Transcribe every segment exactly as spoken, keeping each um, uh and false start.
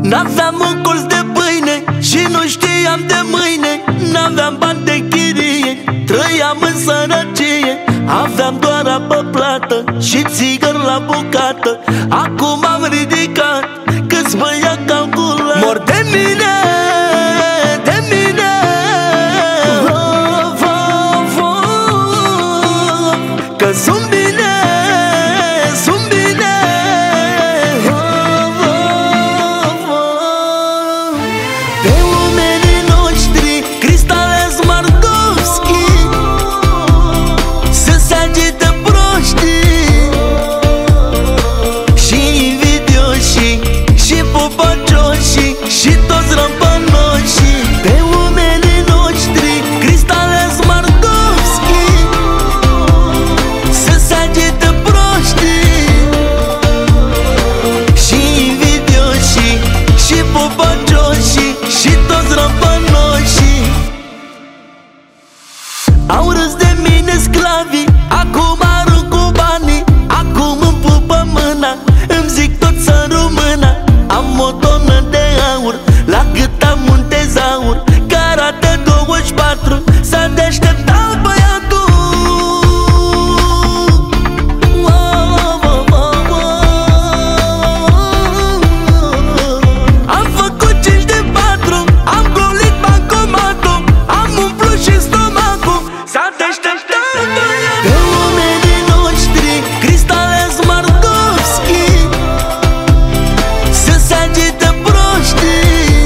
N-aveam un colț de pâine și nu știam de mâine. N-aveam bani de chirie, trăiam în sărăcie. Aveam doar apă plată și țigări la bucată. Acum am ridicat, câți băia calculat. Mor de mine, de mine, of, of, of, că sunt bine, sunt bine, of, of, of. Pe oamenii noștri, Cristale Smardovski, să se agită proștii și invidioșii și pupăcioșii și toți rămpănoșii. Pe oamenii noștri, Cristale Smardovski, să se agită proștii și invidioșii și pupăcioșii și toți rămpănoșii. Au râs de mine sclavii, acum arunc cu banii. Acum îmi pupă mâna, îmi zic tot să rămână. Am o tonă de aur, la gât am un tezaur, care arată douăzeci și patru, s-a deșteptat băiatul. Wow, wow, wow, wow. Am făcut cinci de patru, am golit bancomatul, am umplut și stomacul, s-a deșteptat băiatul. Pe oamenii noștri, Cristale Smardovski, să se agită proștii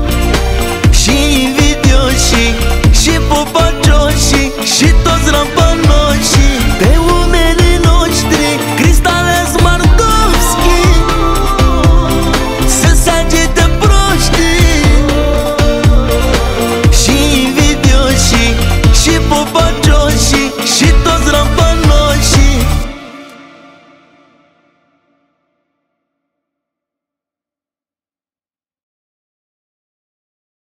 și invidioșii și pupăcioșii și toți rămpănoșii.